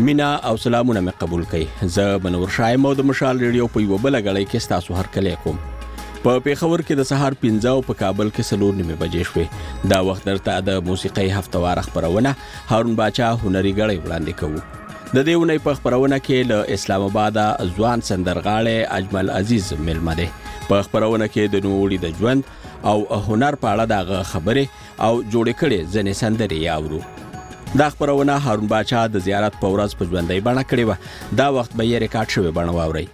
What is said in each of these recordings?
مینا او سلامونه مې قبول کړئ. زه منور شایم او د مشال ریډیو په یو بل غړی کې تاسو هر کله کوم. په پیښور کې د سهار 15 او په کابل کې 4 بجې شوې. دا وخت درته د موسیقي هفتوار خبرونه هارون باچا هنري غړی وړاندې کوو. د دې ونې په خبرونه کې له اسلام آباد ځوان سندرغاړي اجمل عزیز ملمه ده. په خبرونه کې د نوړي د ژوند او هنر په اړه دغه خبره او جوړ کړي ځنې سندري یاورو. دا خبرونه هارون باچا د زیارت په ورځ په ژوندۍ بڼه کړې و. دا وخت به یې ریکارډ شوی بڼه واوري.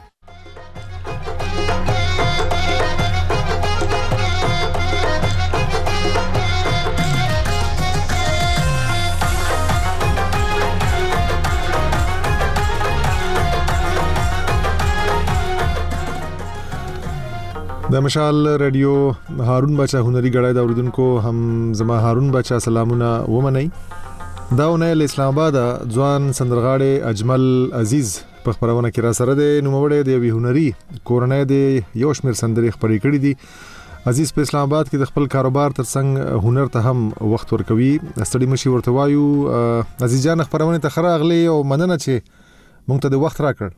د مشال ریډیو هارون باچا هنري غړای دا اوریدونکو هم زما هارون باچا سلامونه ومنئ. دا ونه اسلام آباد ځوان سندرغاړي اجمل عزیز په خبرونه کې را سره د نوموړی د وی هنري کورنۍ د یو شمیر سندري خبرې کړې دي. عزیز په اسلام آباد کې د خپل کاروبار ترڅنګ هنر ته هم وخت ورکوي. ستړي مشي ورته وایو. عزیز جان خبرونه ته خراغلی او مننه چې مونږ ته د وخت راکړ.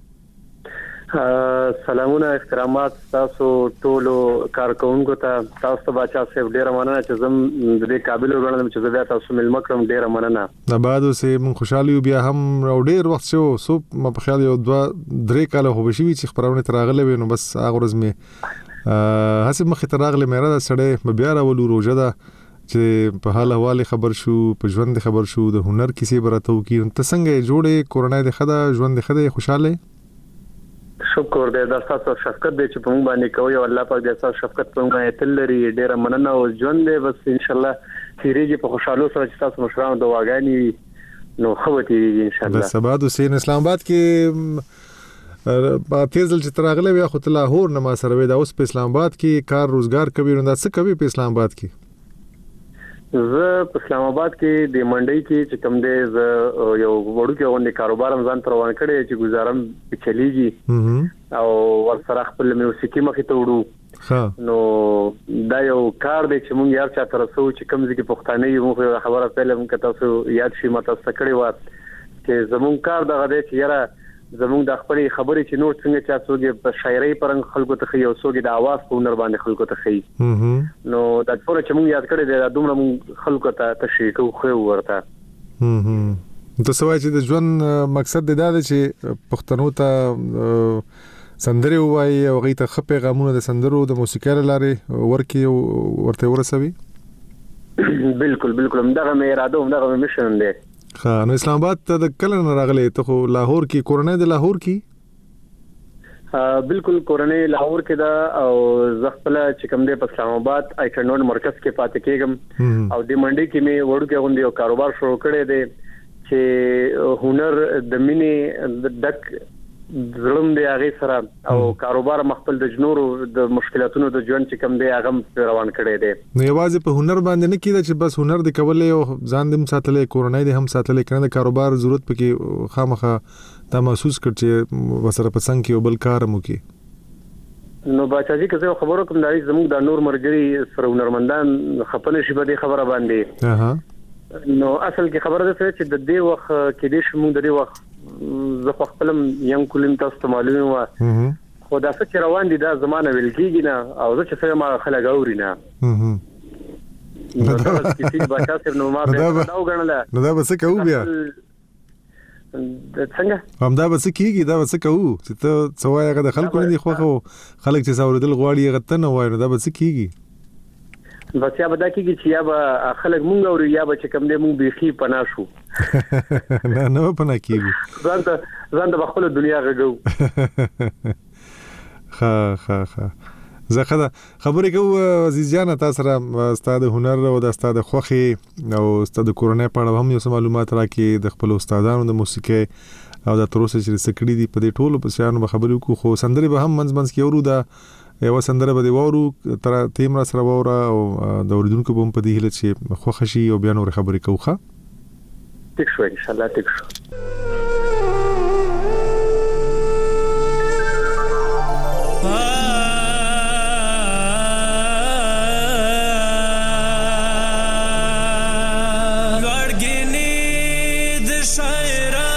سلامونه احترامات تاسو ټولو کارکونکو ته. تاسو ته باچا صاحب ډیره مننه چې زم د دې قابل وګڼم چې زه بیا تاسو ملمه کړم. ډیره مننه. آبادو سه مون خوشاله یو بیا هم ډیر وخت شو سو په خیال یو 2-3 کال هو بشي چې خبرونه تراغله وینو بس هغه ورځ می حسب مخ تراغله مې را سړې بیا راولو روزه ده چې په حال حواله خبر شو په ژوند خبر شو د هنر کیسه براتو کی ته څنګه جوړه کورونه د خدا ژوند د خدا خوشاله. شکر دې د تاسو شفقت دې چې په موږ باندې کوي او الله پاک دې تاسو شفقت په موږ باندې تل لري. ډیره مننه او ژوند دې بس ان شاء الله تیریږي په خوشاله سره چې تاسو مشرانو دواګانی نو خو تیریږي ان شاء الله. بس آباد حسین اسلام آباد کې په تیزل چې تراغله بیا خو لاهور نه ما سره وې دا اوس په اسلام آباد کې کار روزګار کوي نو دا څه کوي په اسلام آباد کې؟ زه په اسلام آباد کې د منډي کې چې کوم دې ز یو وړو کې غونډه کاروبار ځان تر روان کړي چې گزارم چلیږي او ورسره خپل موسیقي مخې ته وړو. نو دا یو کار دی چې مونږ یار چا تر څو چې کوم ځکه پښتانه یو مخه خبره پهله مونږ تاسو یاد شي ماته سکړی و چې زمون کار دغه دی چې یاره زموږ د خپل خبرې چې نور څنګه چا څوګي په شاعرۍ پرنګ خلکو ته خي او څوګي د आवाज په هنر باندې خلکو ته خي. نو دا ټول چې موږ یاد کړی دی دومره موږ خلکو ته تشریح کوو ورته. ته سوای چې د ژوند مقصد دا دی چې پښتنو ته سندري وایي او غي ته خپې غمونه د سندرو د موسیقۍ لارې ورکی ورته ورسوي. بالکل همدغه مې اراده همدغه میشن دی. نو اسلام آباد ته د کله نه راغلی ته خو لاهور کې کورنۍ د لاهور کې؟ بالکل کورنۍ لاهور کې دا او زغپل چې کوم د اسلام آباد آیکنون مرکز کې پاتې کېږم او د منډي کې مې وړو کې غونډي او کاروبار شروع کړی دی چې هنر د مینې د ډک ظلم دی هغه سره او کاروبار مخبل د جنورو د مشکلاتونو د ژوند چې کوم دی هغه روان کړی دی. نو یوازې په هنر باندې نه کیده چې بس هنر د کولې او ځان دې ساتلې کورنۍ دې هم ساتلې کنه د کاروبار ضرورت پکې خامخه تا محسوس کړ چې وسره پسند کې بل کار مو کې. نو باچاجي که زه خبرو کوم دای زموږ د نور مرګري سره هنرمندان خپل شي په دې خبره باندې. نو اصل کې خبره ده چې د دې وخت کې دې شمو د دې وخت زه خپلم یم کولم تاسو ته معلومه و خو دا څه روان دي دا زمانه ویل کیږي نه او زه چې څنګه ما خلک اوري نه. نو دا چې باچا صاحب نو ما دا وګڼله نو دا بس کوو بیا څنګه هم دا بس کیږي دا بس کوو چې ته څوای هغه د خلکو نه دي خو خلک چې ساوردل غواړي غته نه وای نو دا بس کیږي. بس یا به دا کیږي چې یا به خلک مونږ اوري یا به چې کوم دې مونږ بيخي پنا شو. نه پنا کیږي ځان د خپل دنیا غږو. ها زه خبرې کوم عزیز جان تاسو سره استاد هنر او د استاد خوخي او استاد کورنۍ په اړه هم یو معلومات راکې د خپل استادانو د موسیقي او د تروسه چې سکړې دي په دې ټولو په شانو خبرې کو خو سندري به هم منځ کې ورو دا یو سندره به دی وورو تر تیم را سره ووره او د اوریدونکو په دې هله چې خوښ شي او بیا نور خبرې کوخه. ټیک شو ان شاء الله ټیک شو. لړګینې د شاعر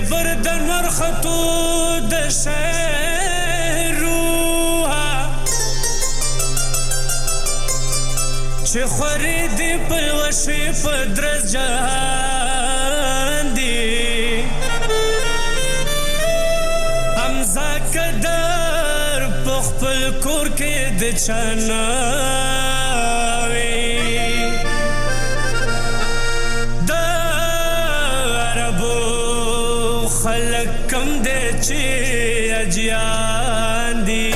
صبر د نور خطو د شهروها چې خوري دی پلوشي په درز جهان دی امزا قدر په خپل کور کې د چناوي د عربو خلک کم دی چې اجیان دی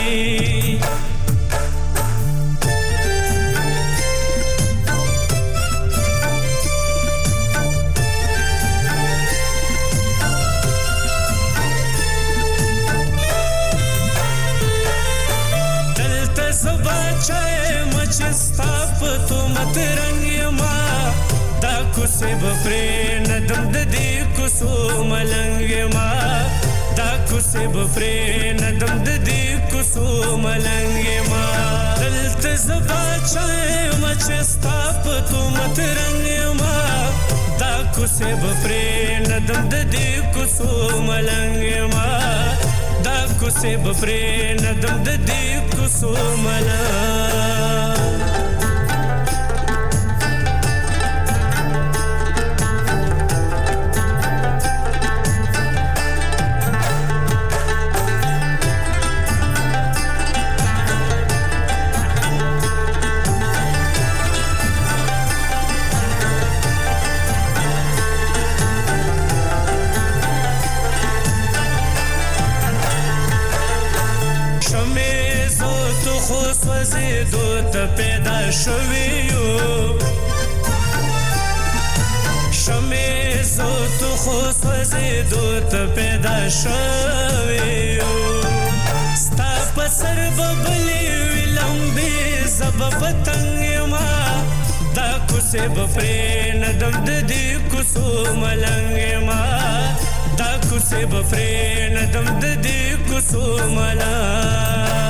چستا پتو مت رنگ ما دا کوسه بپری ندم د دې کوسو ملنګ ما دا کوسه بپری ندم د دې کوسو ملنګ ما دلته زبا چای ما چستا پتو مت رنگ ما دا کوسه بپری ندم د دې کوسو ملنګ ما دا کوسه بپری ندم د دې کوسو ملنګ پیدا شویو شمیزو تو خوزیدو ته پیدا شویو ستا پسر ببلی ویلمبی زب پتنگ ما دا کوسه بپری ندم د دې کوسو ملنګ ما دا کوسه بپری ندم د دې کوسو ملنګ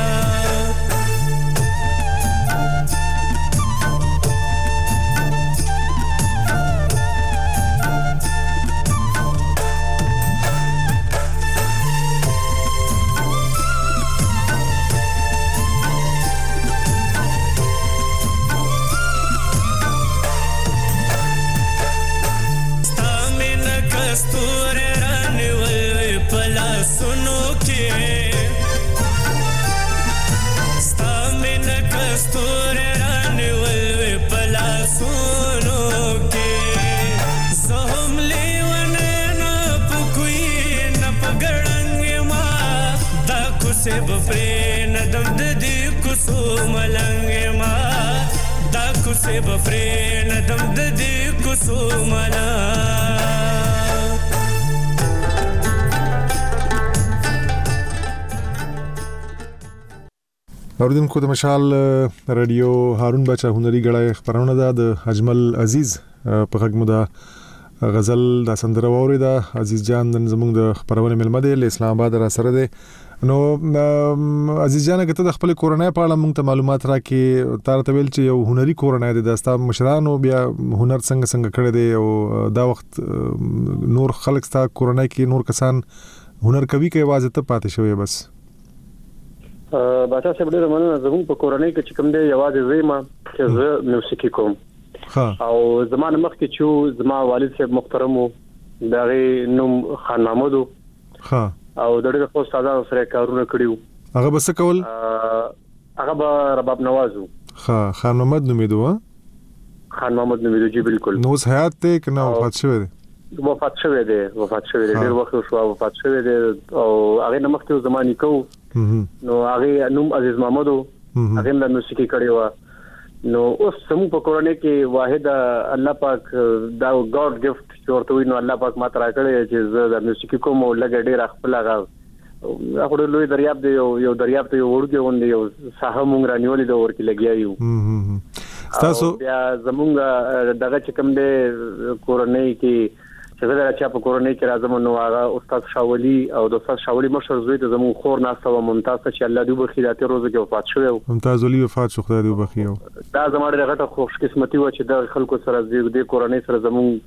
کوسه بپری ندم د دې کوسو ملنګ ما دا کوسه بپری ندم د دې کوسو ملنګ اوریدونکو د مشال رادیو هارون بچا هنري غړای خبرونه ده د اجمل عزیز په خدمت ده غزل د سندره ووري ده عزیز جان نن زموږ د خبرونه ملمه ده اسلام آباد را سره ده نو عزیز جان کته د خپل کورنۍ په اړه موږ ته معلومات راکې تر ته ویل چې یو هنري کورنۍ ده د ستا مشرانو بیا هنر څنګه کړی دی او دا وخت نور خلک ستا کورنۍ کې نور کسان هنر کوي کې आवाज ته پاتې شوی بس باچا صاحب ډېر مننه زموږ په کورنۍ کې چې کوم دی یوازې زما چې زه موسیقي کوم او زمانه مخکې چې زما والد صاحب محترم دا غي نوم خان محمود او د ډېر خو استادانو سره کارونه کړیو هغه بس کول هغه به رباب نوازو خان محمد نومیدو خان محمد نومیدو جی بالکل نو حیات ته کنه وفات شوی دی وفات شوی دی ډېر وخت شو وفات شوی دی او هغه نمخته زماني کو نو هغه نوم عزیز محمود هغه د موسیقي کړی و نو اوس سمو په کورنۍ کې واحد الله پاک دا ګاډ گیفت ورته وینو الله پاک ما ترا کړی چې زه د موسیقي کوم او لګ ډېر خپل هغه لوی دریاب دی یو دریاب ته ورګي وندي یو ساحه مونږ رانیولې د ورکی لګیایو تاسو بیا زمونږ دغه چې کوم دی کورنۍ کې چې زه راځم په کورنۍ کې راځم نو هغه استاد شاولي او د استاد شاولي مشر زوی ته زمون خور ناسه و ممتاز چې الله دې بخیراته روزه کې وفات شوی ممتاز ولي وفات شو خدای دې بخیو دا زموږ دغه خوش قسمتي و چې د خلکو سره د کورنۍ سره زمون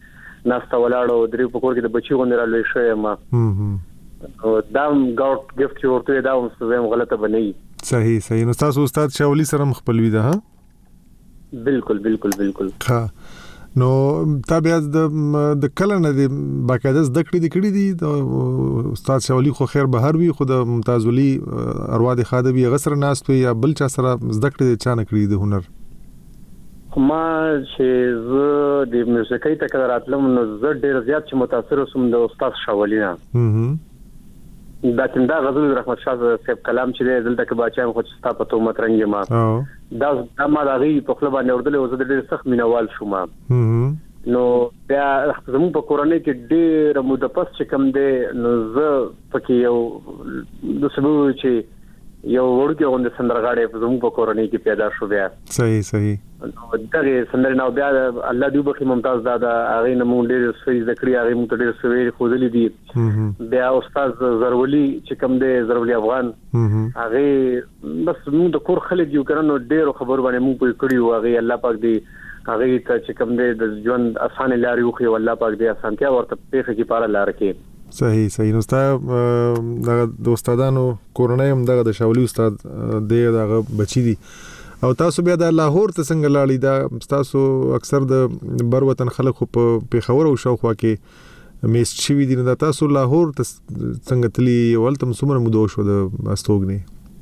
ناسته ولاړو درې په کور کې د بچي غونډه رالوي شوی ما دا ګاوټ ګفت ورته دا هم څه غلطه بنئ. صحیح. نو تاسو استاد شاولی سره مخبل وی ده؟ ها بالکل. ها نو تا بیا د کله نه د باقاعده زده کړې دي د استاد شاولی خو خیر بهر وي خو د ممتاز ولی اروا د خاده وی غسر ناست وي یا بل چا سره زده کړې چا نه کړې د هنر؟ ما چې زه د موسیقۍ ته کله راتلم نو زه ډېر زیات چې متاثر وسوم د استاد شاولی نه. دا څنګه غزل رحمت شاه صاحب کلام چې دلته کې باچا خو چې ستا په تومت رنګ ما دا ما دغه په خپل باندې وردل او زه ډېر سخت مینوال شوم. نو بیا زموږ په کورنۍ کې ډېر مدپس چې کم دی نو زه پکې یو د سبو چې یو ورګه غوند سندرغاړي په زموږ په کورنۍ کې پیدا شو. بیا صحیح نو دغه سندر نو بیا الله دې بخي ممتاز دادا هغه نمو ډېر سوي ذکرې هغه مو ډېر سوي خوذلې دي. بیا استاد زرولی چې کوم دی زرولی افغان هغه بس موږ د کور خلک یو کړنو ډېر خبر باندې موږ په کړیو هغه الله پاک دې هغه ته چې کوم دی د ژوند اسانه لارې وخی والله پاک دې اسانتیا ورته پیخه کې پاره لار کې. صحیح. نو دغه د استادانو کورنۍ هم دغه د شاولی استاد دغه بچی دي او تاسو بیا د لاهور ته څنګه لاړی؟ دا تاسو اکثر د بر وطن خلک په پیښور او شاوخوا کې میست شوي دي. نو تاسو لاهور ته څنګه تلی ولته څومره مودو شو د استوګنې؟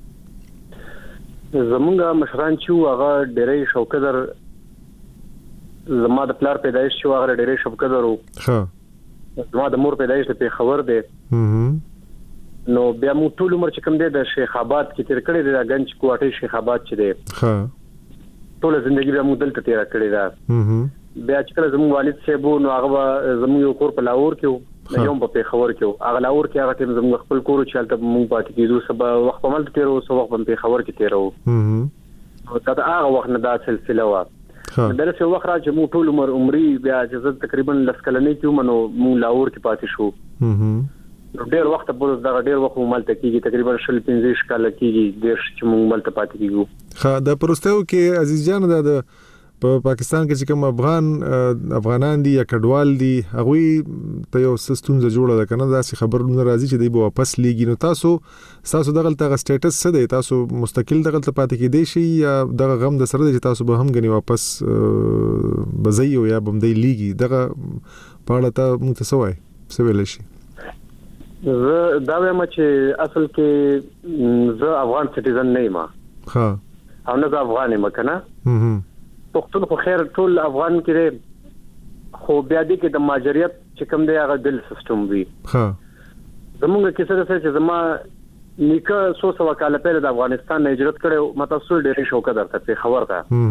زمونږ مشران چې هغه ډېرې شوکدر زما د پلار پیدایش شو هغه ډېرې شوکدر وو. ها زما د مور پیدایش په پیښور دی. نو بیا مو ټول عمر چې کوم دی د شیخ آباد کې تیر کړی دی د گنج کوټه شیخ آباد چې دی. ها ټول ژوندۍ بیا مو دلته تیر کړی دا. بیا چې کله زموږ والد صاحب نو هغه زموږ یو کور په لاهور کې یو په پیښور کې هغه لاهور کې هغه ټیم زموږ خپل کور چې هلته مو پاتې کېدو سبا وخت په مل تیرو سو وخت په پیښور کې تیرو. دا هغه وخت نه دا سلسله وا درسه وخت را چې مو ټول عمري بیا چې تقریبا لسکلنې کې مونږ مو لاهور کې پاتې شو. نو ډېر وخت په دا ډېر وخت مالته کېږي تقریبا 15 کال کېږي ډېر چې مونږ مالته پاتې کېږو. خا د پروستو کې عزیز جان د په پاکستان کې چې کوم افغانان دي یا کډوال دي هغه ته یو سستونزه جوړه ده کنه دا څه خبرونه راځي چې دی به واپس لیږي. نو تاسو دغه سټیټس څه دی؟ تاسو مستقل دغه پاتې کېدئ شي یا دغه غم د سره چې تاسو به هم غني واپس بځي او یا بم دی لیږي دغه پاړه ته موږ څه وای څه ویل شي؟ دا وایم چې اصل کې زه افغان سټیزن نه یم. ها او نه افغان یم کنه. پښتون خو خیر ټول افغان کې خو بیا دې کې د ماجریت چې کوم دی هغه دل سیستم وي. ها زمونږ کې څه چې زما نیکه 100 کال پهله د افغانستان نه هجرت کړو مته سول ډېر شوکه درته په خبر ده.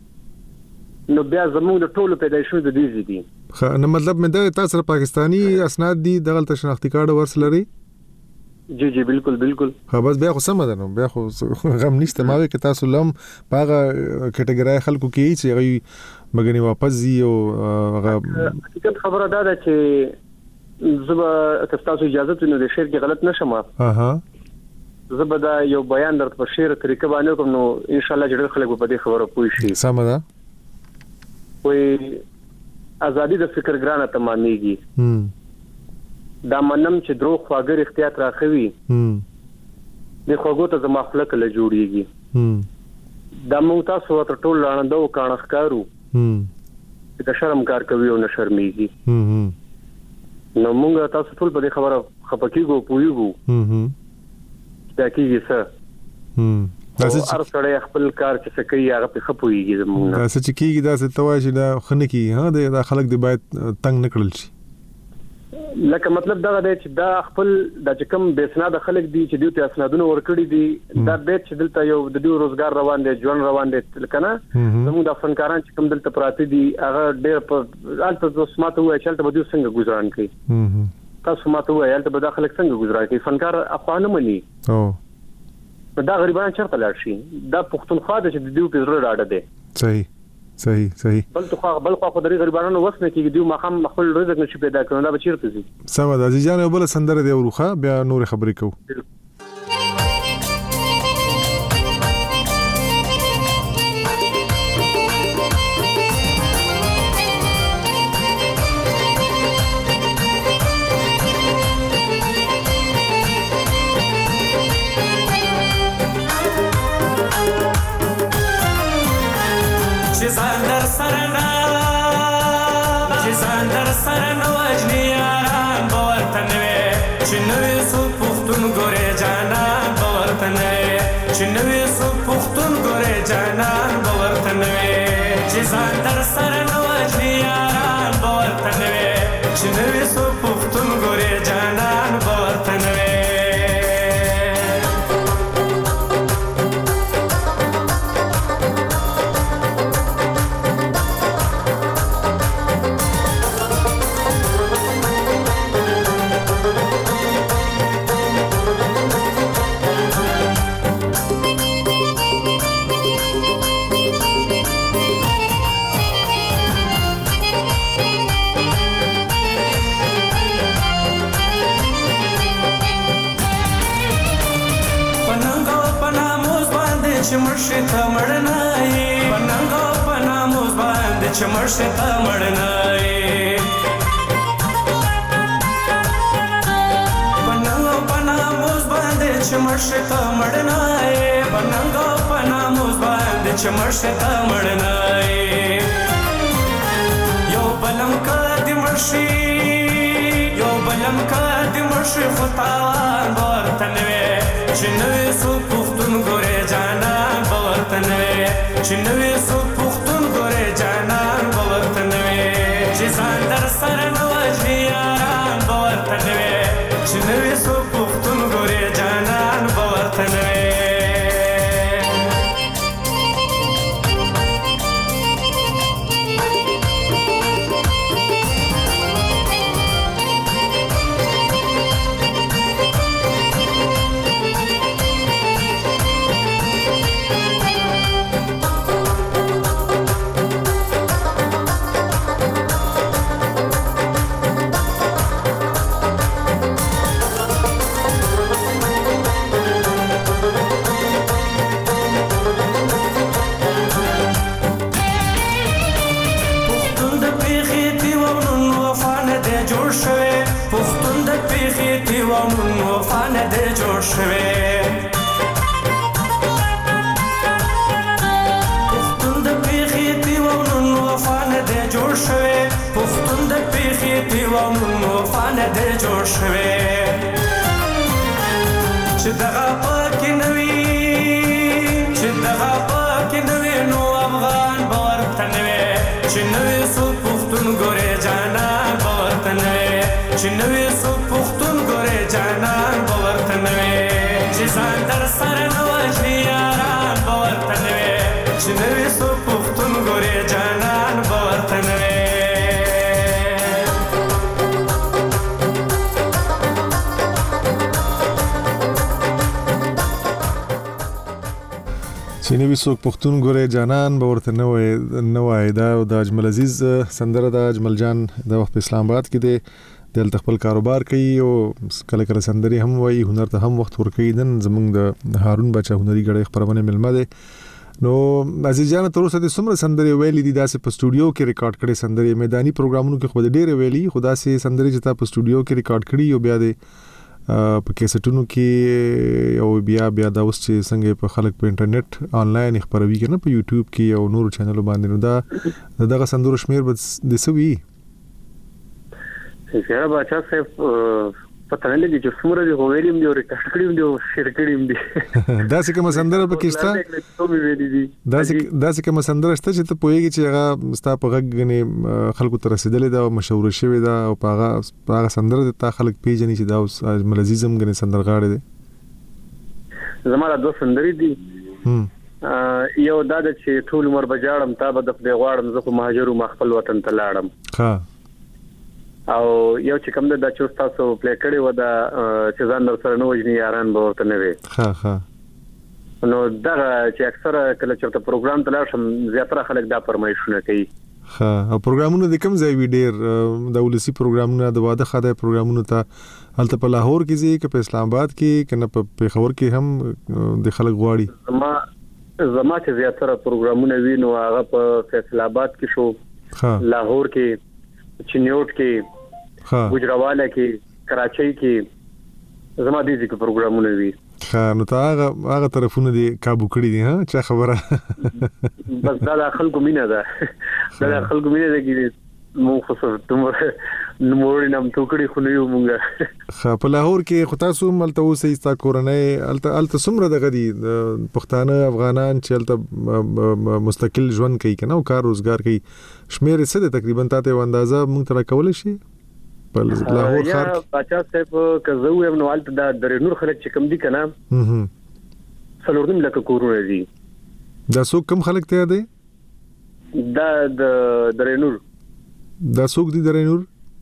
نو بیا زموږ د ټولو پیدایشونو د دې دي. نو مطلب مې دا تاسو پاکستانی اسناد دي دغه شناختی کارت ورسلري؟ جی بالکل. ها بس بیا خو سم ده نو بیا خو غم نشته ما کې تاسو لم پاغه کټګورای خلکو کې چې غي مګنی واپس زی او هغه حقیقت خبره ده چې زبا تاسو اجازه ته نو د شعر کې غلط نشم. زبا دا یو بیان درته په شعر طریقه باندې کوم نو ان شاء الله جوړ خلک په دې خبره پوي شي. سم ده. وې ازادي د فکر ګرانه تمامېږي. دا منم چې درو خواګر اختیار راخوي د خوګو ته زما خلک له جوړيږي. دا مونږ تاسو ته ټول لاندو کانخ کارو چې د شرم کار کوي او نه شرمېږي. نو مونږ تاسو ټول په دې خبره خپکیږو پویږو دا کیږي څه هر سړی خپل کار چې کوي هغه په خپويږي زمونږ دا څه کیږي دا څه توای چې دا خنکی ها دا خلک دی باید تنگ نکړل شي. لکه مطلب دا دی چې دا خپل د کوم بیسناد خلک دي چې دوی ته اسنادونه ورکړي دي دا بیت چې دلته یو د دوی روزګار روان دي ژوند روان دي کنه زموږ د فنکاران چې کوم دلته پراته دي هغه ډېر په الته سماته وای چې الته به دوی څنګه گزاران کوي. تاسو ماته وای الته به د خلک څنګه گزاران کوي فنکار افغان مني. دا غریبان چرته لاړ شي دا پښتونخوا د چې دیو په زړه راډه دي. صحیح بل خو د غریبانو وسنه کې دیو مخام خپل رزق نشي پیدا کړو دا به چیرته زی. سم ده عزیز جان بل سندره دی وروخه بیا نور خبرې کوو. نوې سو پختون ګورې جانان باورته نوې چې نوې سو پختون ګورې جانان باورته نوې چې ځان در سره نه وجني یاران باورته نوې چې نوې سو پختون ګورې جانان باورته نوې چې مرشي ته مړنای پننګو پناموز باندې چې مرشي ته مړنای پننګو پناموز باندې چې مرشي ته مړنای پننګو پناموز باندې چې مرشي ته مړنای یو بلم کدي مرشي یو بلم کدي مرشي خطاوان ورته نوې چې نوې سو پختون ګورې جانان باورته نوې چې نوې سو پختون ګورې جانان باورته نوې چې ځان در سره نه وجني یاران باورته نوې چې نوې سو پختون ګورې جانان باورته نوې چې دغه پکې نوي چې دغه پکې نوي نو افغان باورته نوي چې نوې سو پختون ګورې جانان باورته نوي چې نوې سو پختون ګورې جانان باورته نوي چې ځان در سره نه وجني یاران باورته نوي چې نوې سو پختون ګورې جانان باورته نوي چې نوې څوک پښتون ګورې جانان به ورته نه وای دا د اجمل عزیز سندره د اجمل جان د وخت په اسلام آباد کې دی دلته خپل کاروبار کوي او کله کله سندري هم وایي هنر ته هم وخت ورکوي نن زمونږ د هارون بچا هنري غړي خبرونه ملمه ده نو عزیز جان تر اوسه د څومره سندري ویلي دي داسې په سټوډیو کې ریکارډ کړي سندري میداني پروګرامونو کې خو ډېر ویلي خدا سي سندري چې تا په سټوډیو کې ریکارډ کړي او بیا د په کیسټونو کې او بیا دا اوس چې څنګه په خلک په انټرنیټ آنلاین خبروي کنه په یوټیوب کې او نور چینلونو باندې نو دا دغه سندرو شمیر به د سوي څنګه بچا صاحب پته نه لګي چې څومره دی ویلیم دی او ریکارډ کړیم دی او شیر کړیم دی دا څه کوم سندره پاکستان دا څه کوم سندره شته چې ته پوهیږي چې هغه ستا په غږ غني خلکو ته رسیدلې ده او مشهور شوی ده او هغه سندره ته خلک پیژني چې دا اوس اجمل عزیزم غني سندرغاړي دي زموږ دوه سندري دي یو دا چې ټول عمر بجاړم تا به د غواړم زه په مهاجرو مخفل وطن ته لاړم ها او یو چې کوم د چوس تاسو پلی کړی و دا چې ځان در سره نه وجني یاران به ورته نه وي ها نو دا چې اکثره کله چې پروګرام ته لاړ شم زیاتره خلک دا فرمایشونه کوي ها او پروګرامونه د کوم ځای وی ډیر د ولسی پروګرامونه د واده خاطر پروګرامونه ته هلته په لاهور کې ځي که په اسلام آباد کې کنه په پیښور کې هم د خلک غواړي زما چې زیاتره پروګرامونه وینو هغه په فیصل آباد کې شو لاهور کې چنیوټ کې ګجراواله کې کراچۍ کې زما دې ځکه پروګرامونه وی نو تا هغه طرفونه دي کابو کړی دي ها چا خبره بس دا خلکو مینه ده دا خلکو مینه ده کې مونږ خو تمره نموړ نام ټوکړي خو نه یو مونږه خا په لاهور کې خو تاسو ملته اوسې ستا کورنۍ الته سمره دغه دي پښتانه افغانان چې الته مستقل ژوند کوي کنه او کار روزګار کوي شمیر څه ده تقریبا تاسو اندازه مونږ تر کول شي په لاهور ښار کې بچا صاحب کزو یو نو الته د درنور خلک چې کم دي کنه څلورم لکه کورونه دي دا څوک کم خلک ته دي دا د درنور دا څوک دي درنور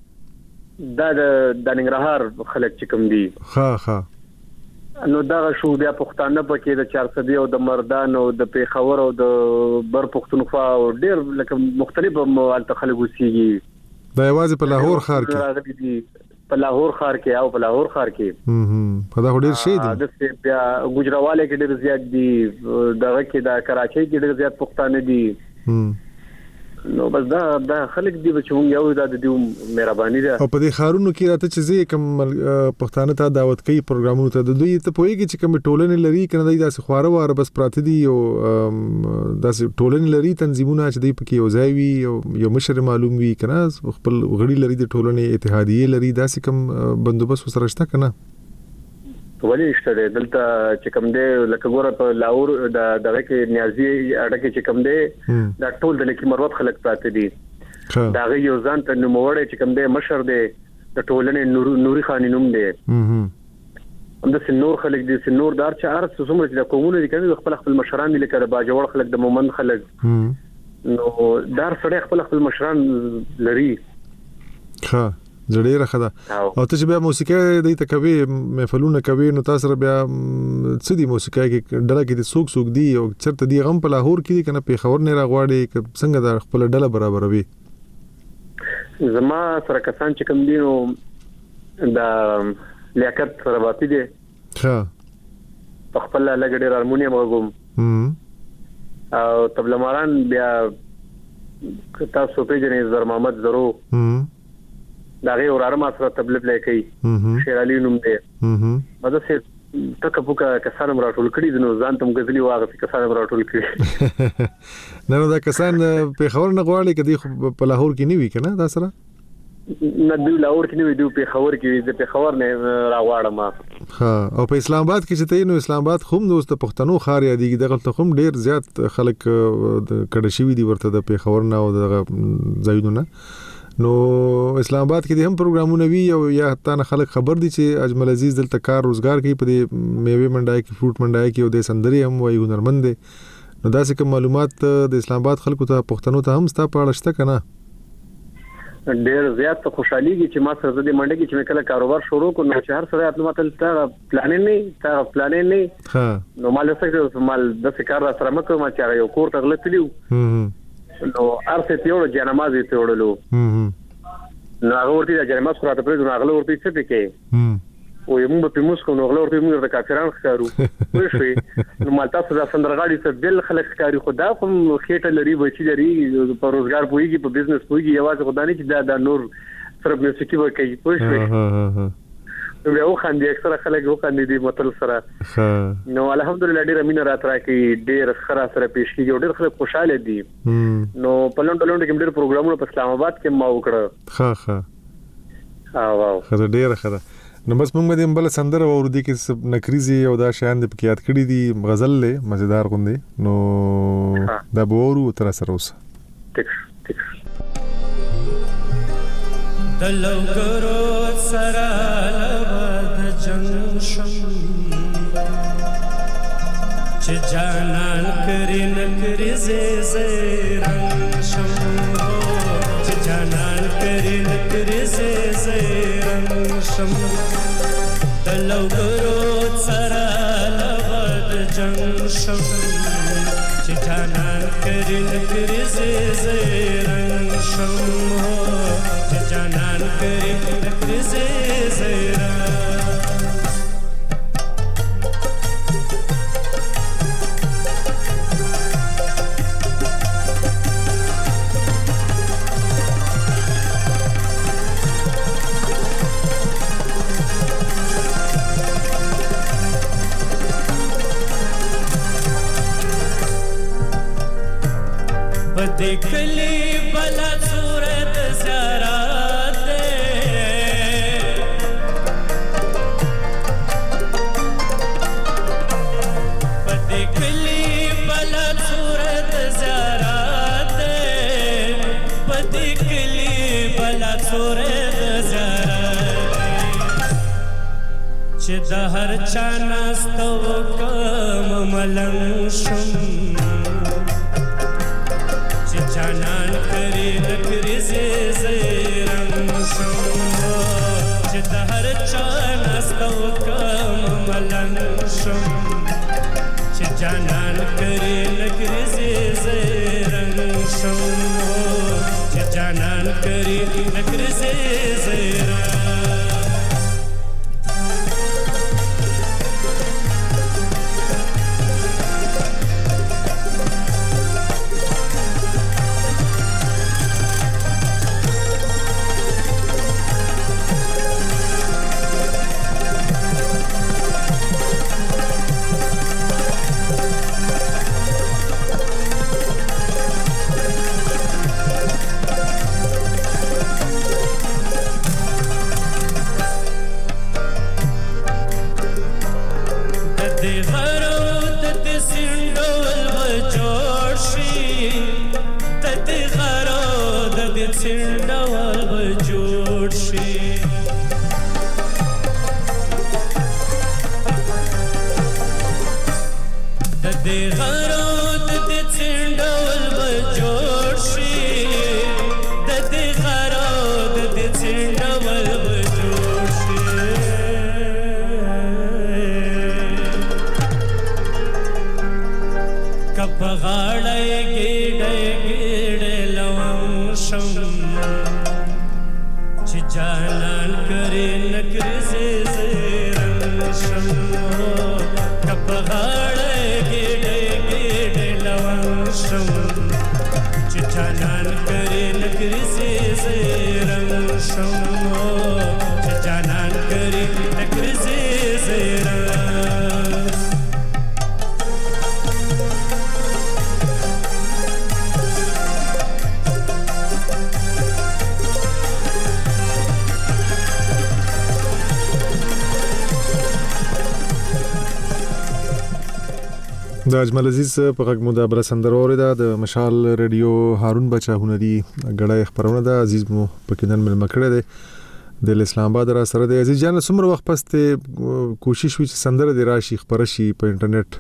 دا د ننګرهار خلک چې کوم دي ها نو دا شو بیا پښتانه پکې د 400 او د مردان او د پیښور او د بر پښتونخوا او ډېر لکه مختلف مالته خلک وسیږي دا یوازې په لاهور ښار کې په لاهور ښار کې او په لاهور ښار کې په دا ډېر شي دي د بیا ګجراواله کې ډېر زیات دي دغه کې د کراچۍ کې ډېر زیات پښتانه دي نو بس دا خلک دی چې موږ یو د دې مهرباني ده او په دې خارونو کې راته چې زی کوم پښتانه ته دعوت کوي پروګرامونو ته د دوی ته پويږي چې کوم ټولنې لري کنه داسې خواره واره بس پراته دي او داسې ټولنې لري تنظیمونه چې دی پکې یو ځای وي یو مشر معلوم وي کنه خپل غړي لري د ټولنې اتحادیه لري داسې کوم بندوبست وسره شته کنه ولی شته دلته چې کوم دی لکه ګوره په لاهور دغه کې نیازي اړه کې چې کوم دی دا ټول د لکه مروت خلک پراته دي دا یو ځان ته نوموړی چې کوم دی مشر دی د ټولنې نوري خان نوم دی د سنور خلک دي سنور دار چې ارس څومره د قومونو دي کنه خپل مشران دي لکه د باجوړ خلک د مومند خلک نو دار سره خپل مشران لري ها جوړه راخدا او ته چې بیا موسیقي د تکوي محفلونه کوي نو تاسو بیا څه دي موسیقي کې ډله کې د سوق دی او چرته دی غم په لاهور کې کنه په خبر نه راغواړي څنګه د خپل ډله برابروي زما سره کسان چې کوم دي نو د لیاقت سره واپی دي ها په خپل لګړې هارمونیم وګم او طبله ماران بیا تاسو په جنې زر محمد زرو دا غي وراره ما سره تبلیغ لکې شیر علي نوم دی مزه سه تک پوکا کسان راټول کړي نو ځان تم غزلی واغه کسان راټول کړي نه دا کسان په خبر نه غواړي کدي په لاهور کې نیوي کنه دا سره نه دی لاهور کې نیوي دی په خبر کې د په خبر نه راغواړم ها او په اسلام آباد کې چې ته نو اسلام آباد خوم دوست پښتنو خار یادېږي دغه ته خوم ډیر زیات خلک کډه شوی دي ورته د په خبر نه او د زیدونه نو اسلام آباد کې هم پروګرامونه وی او یا حتی نه خلک خبر دي چې اجمل عزیز دلته کار روزګار کوي په میوه منډای کې فروټ منډای کې او د سندري هم وایي هنرمند دي نو دا څه کوم معلومات د اسلام آباد خلکو ته پښتنو ته هم ستا په اړه شته کنه ډېر زیات خوشحاليږي چې ما سره د منډه کې چې کله کاروبار شروع کړو نو چې هر سره خپل متل تا پلان نه ها نو مال څه مال د څه کار سره مکه ما چې یو کور ته غلطلیو نو ارسه تیوړو جنمازي تیوړلو نو هغه ورته د جنماز خراته پرې نو هغه ورته څه پکې او یمو په موسکو نو هغه ورته موږ د کافرانو ښکارو وښوي نو مالتا سره سندرغاړي څه بل خلک ښکاری خدا کوم خېټه لري بچی لري په روزګار پويږي په بزنس پويږي یوازې خدای نه چې دا نور سره موسیقي وکړي وښوي نو یو خاندي اکثر خلک یو خاندي دي مطلب سره نو الحمدلله ډیر امین راترا کې ډیر خره سره پیش کیږي ډیر خلک خوشاله دي نو پلون کې ډیر پروګرامونه په اسلام آباد کې ما وکړه واو خره ډیر خره نو بس موږ دې بل سندره اوردي کې نکریزي او دا شیان د پکې یاد کړی دي غزل له مزیدار غوندي نو دا بورو تر سره اوس ټیک دلوګرو سره لبد جنگ شم چې جانان کری نکری زی رنگ شم چې جانان کری نکری زی رنگ شم دلوګرو سره لبد جنگ شم چې جانان کری نکری زی رنگ شم جانان کری نکری زیرا بدکلی بلا صورت چې د هر چا ناستو کوم ملنګ شم چې جانان کرے نکرې زیرم شم چې د هر چا ناستو کوم ملنګ شم چې جانان کرے نکرې زیرم شم چې جانان کرے نکرې زیرم د اجمل عزیز په غږ مو د بل سندروري د مشال رادیو هارون بچا هنري غړای خبرونه د عزیز مو په کینن مل مکړه د اسلام آباد را سره د عزیز جان څومره وخت پس ته کوشش وکړي سندره د راشي خبر شي په انټرنیټ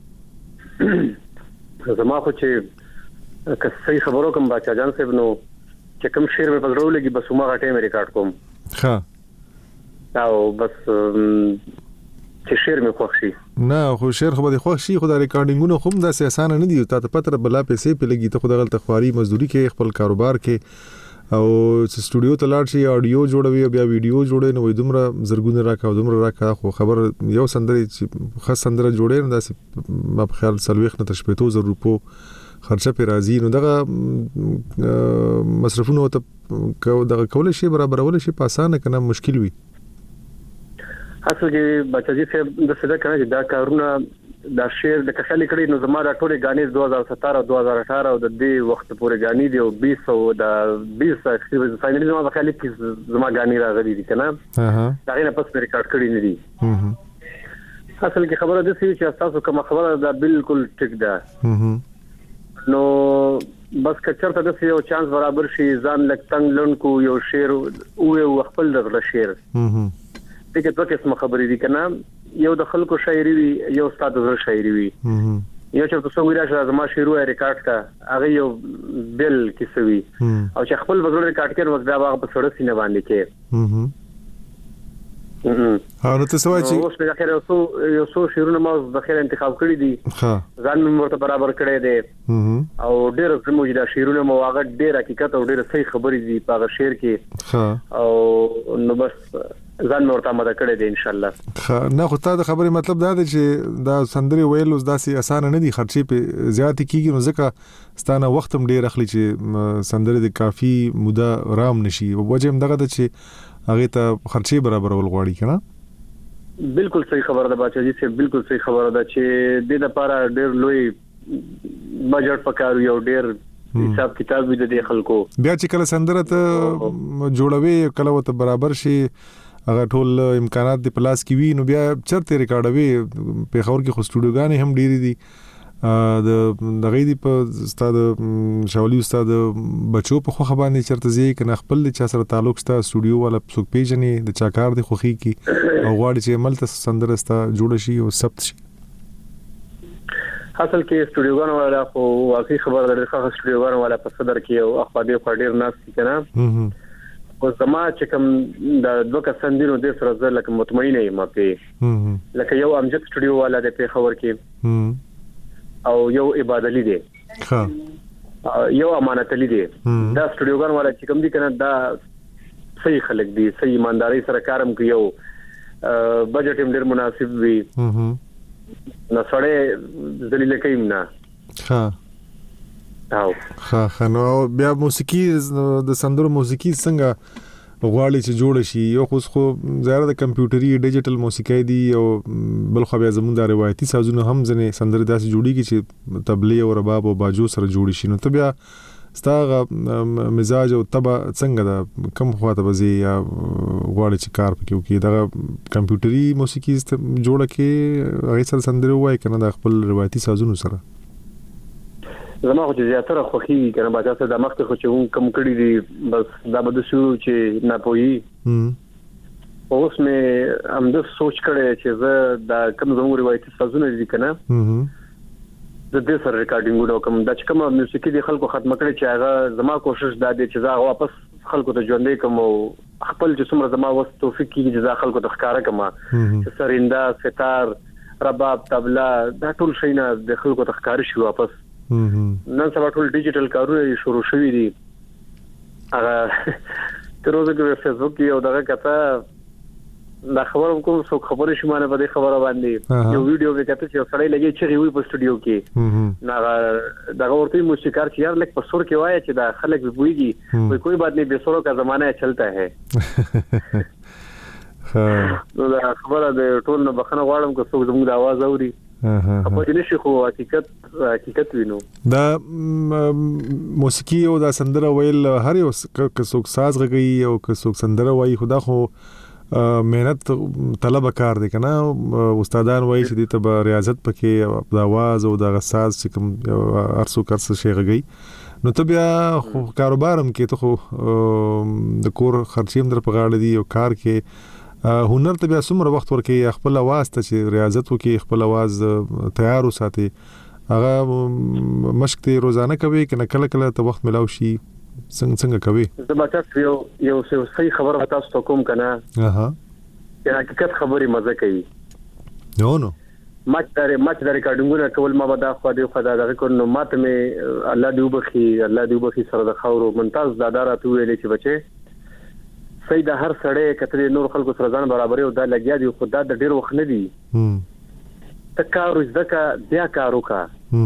زما خو چې که صحیح خبرو کوم بچا جان صاحب نو چې کوم شعر په پزړو لګي بس ما غټه مې ریکارډ کوم ها او بس چې شعر مې خوښ شي نه خو شعر خو به خوښ شي خو د ریکارډینګونو خو داسې اسانه نه دي ته پتر بلا پیسې په لګي ته خو د غلط خواري مزدوري کې خپل کاروبار کې او سټوډیو ته لاړ شي اډیو جوړوي بیا ویډیو جوړوي نو دومره زرګونه راکا دومره راکا خو خبر یو سندري خاص سندره جوړي نو داسې ما په خیال سلويخ نه تشپېتو زر روپو خرچه په راځي نو دغه مصرفونه ته دغه کول شي برابرول شي په اسانه کنه مشکل وي اصل کې بچی صاحب د څه کنه چې دا کارونه دا شعر د کښلې کړي نو زما د ټولې غانې 2017 او 2018 او د دې وخت پورې غانې دی او 20 او د 20 فاینالي زما په خیال کې زما غانې راغلي دي کنه دا غینه پس ریکارډ کړی نه دي اصل کې خبره ده چې تاسو کوم خبره دا بالکل ټیک ده نو بس کچرته د یو چانس برابر شي ځان لک تنگ لونکو یو شعر او خپل د شعر دغه دوه قسم خبرې دي کنه یو د خلکو شاعري وي یو استاد د شاعري وي یو چې تاسو ویل چې زما شعر ریکارډ کا هغه یو بل کیسوي او چې خپل وګړي ریکارډ کړي وخت دا هغه په سړک سینه باندې کې نو تاسو وایي چې اوس په اخر یو څو شعرونه ما د خیر انتخاب کړی دي ځان مې ورته برابر کړی دی او ډېر موجوده شعرونه مو هغه ډېر حقیقت او ډېر صحیح خبرې دي په هغه شعر کې او نو بس ځان مې ورته ماده کړی دی ان شاء الله نه خو تا د خبرې مطلب دا دی چې دا سندري ویل اوس داسې اسانه نه دي خرچې په زیات کیږي نو ځکه ستانه وخت هم ډېر اخلي چې سندري د کافي موده رام نشي وجه هم دغه چې هغه ته خرچې برابرول غواړي کنه بالکل صحیح خبره ده بچی چې بالکل صحیح خبره ده چې د لپاره ډېر لوی بجټ پکارو یو ډېر حساب کتاب وي د خلکو بیا چې کله سندره ته جوړوي کله وته برابر شي هغه ټول امکانات د پلاس کې وي نو بیا چرته ریکارډوي په خور کې خو سټوډیوګانې هم ډېری دي د غیدی په استاد شاولی استاد بچو په خو باندې چرته زی کنه خپل چا سره تعلق ستا سټوډیو والا څوک پیژنې د چا کار دی خوخي کی او غواړي چې عمل ته سندرستا جوړ شي او ثبت شي اصل کې سټوډیوګان والا خو واقعي خبر لري خو سټوډیوګان والا په صدر کې او اخباري خاطر ناس کنه او زما چې کوم د دوه کسان دي نو د سره زه لکه مطمئن یم په لکه یو امجد سټوډیو والا د په خبر کې او یو عبادت علی دی یو امانت علی دی دا سټوډیوګان والا چې کوم دي کنه دا صحیح خلک دي صحیح ایمانداري سره کارم کوي یو بجټ هم ډیر مناسب وي نو سره ذلیل کيم نه ها نو بیا موسیقي د سندرو موسیقي څنګه غواړي چې جوړ شي یو خو زیاده د کمپیوټري ډیجیټل موسیقي دی او بل خو بیا زموږ د روایتي سازونو هم ځنې سندرې داسې جوړیږي چې تبلې او رباب او باجو سره جوړ شي نو ته بیا ستاسو مزاج او تبع څنګه دا کم خواته بزي یا غواړي چې کار پکې وکړي دا کمپیوټري موسیقي جوړه کې هغه سره سندرې وای کنه د خپل روایتي سازونو سره زما خو چې زیاتره خوخي کنه باچا سره د مخ ته خو چې کوم کړي دي بس دا بده شو چې نه پوي اوس مې هم د سوچ کړی چې زه دا کوم زموږ روایتي سازونه دي کنه د دې سره ریکارډینګ وکم دا چې کوم موسیقي د خلکو ختم کړي چې هغه زما کوشش دا دی چې زه واپس خلکو ته ژوندې کوم او خپل چې څومره زما وس توفیق کیږي چې زه خلکو ته ښکارا کوم چې سریندا ستار رباب طبلا دا ټول شي نه د خلکو ته ښکار شي واپس نن سبا ټول ډیجیټل کارونه شروع شوي دي هغه تر اوسه کې فیسبوک یو دغه کته دا خبرم کوم څو خبرې شمانه په دې خبره باندې یو ویډیو کې کته چې سړی لګي چې وی په سټوډیو کې نه دا ورته موسیقار چې یار لکه په سور کې وایي چې دا خلک ویږي کوئی بات نہیں بے سوروں کا زمانہ چلتا ہے نو دا خبره د ټول نه بخنه غواړم که څوک زموږ د आवाज اوري په دې نشي خو حقیقت وینو دا موسیقي او دا سندره ویل هر یو څوک ساز غږی او څوک سندره وایي خدا خو مهنت طلب کار دی کنه استادان وایي چې د ته ریاضت پکې د आवाज او د ساز چې کوم ارسو کرس شي غږی نو ته بیا خو کاروبارم کې ته خو د کور خرچیم در په غاړه دی او کار کې هنر ته بیا څومره وخت ورکې خپل आवाज ته چې ریاضت وکي خپل आवाज تیار وساتي هغه مشق ته روزانه کوي کنه کله کله ته وخت ملاو شي څنګه کوي زه بچا یو صحیح خبر تاسو ته کوم کنه یا حقیقت خبري مزه کوي نو ماچ د ریکارډینګونو ټول ما به دا خو دې دغه کو نو ماته مې الله دې وبخي سره د خاورو ممتاز دادارا تو ویلې چې بچي سید هر سړی کترې نور خلکو سره ځان برابرې او دا لګیا دي خو دا د ډیر وخت نه دي تکارو ځکه بیا کارو کا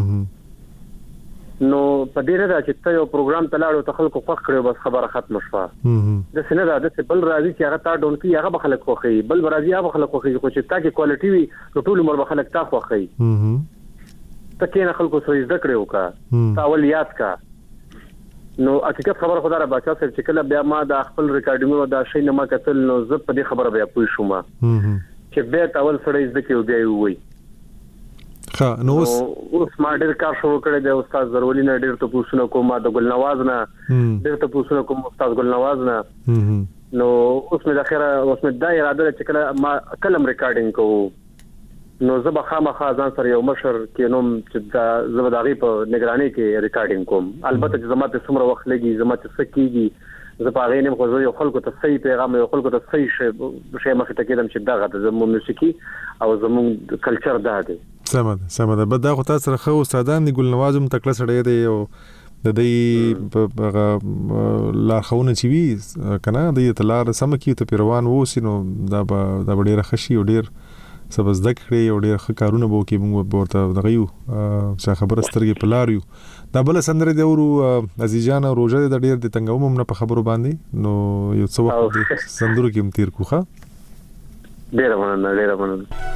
نو په دې نه چې ته یو پروګرام تلاړو ته خلکو خوښ کړو بس خبره ختم شوه د سینه دا د بل راځي چې هغه تا ډون کی هغه بخلک خوخي بل راځي هغه بخلک خوخي خو چې تا کې کوالټي وي نو ټول عمر بخلک تا خوخي ته کې نه خلکو سره زده کړو کا تاول یاد کا نو حقیقت خبره خدای را بچا سره چې کله بیا ما د خپل ریکارډینګ دا شی نه ما کتل نو زه په دې خبره بیا پوه شوم چې به تاول سره زده کې بیا وي نو اوس ما ډېر کار شروع کړی دی استاد زرولي نه ډېر ته پوښتنه کوم د ګل نواز نه ډېر ته پوښتنه کوم استاد ګل نواز نه نو اوس مې د اخره اوس مې دا اراده چې کله ما کلم ریکارډینګ کوم نو زه به خامخا ځان سره یو مشر کې نوم چې دا زبداغي په نگراني کې ریکارډینګ کوم البته چې زما ته څومره وخت لګي زما ته سکیږي زه په غینم خو یو خلکو ته صحیح پیغام یو خلکو ته صحیح شی مخه ته کېدم چې دغه زموږ موسیقي او زموږ کلچر دا دی سمه ده بد دا خو تاسو سره خو استادان دی ګل نوازم تکله سړی دی او د دې لارښوونه چې وی کنه د تلار سم کې ته پیروان ووسی نو دا ډیره خشي او ډیر سبز دکړي او ډیر ښه کارونه بو کې موږ ورته دغه یو چې خبره سترګې پلاریو دا بل سندره دی ورو عزیزان روزه د ډیر د تنګوم نه په خبرو باندې نو یو څو وخت سندرو کې متیر کوخه ډیر مننه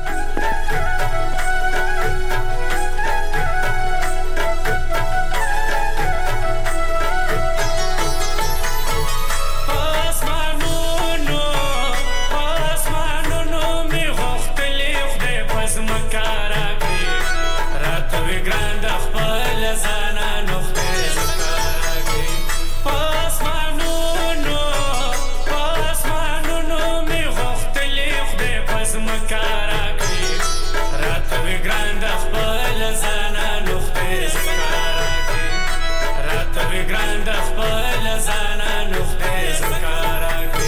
Grande زکارا کړی راته وی ګران د خپل زنانو خدای زکارا کړی راته وی ګران د خپل زنانو خدای زکارا کړی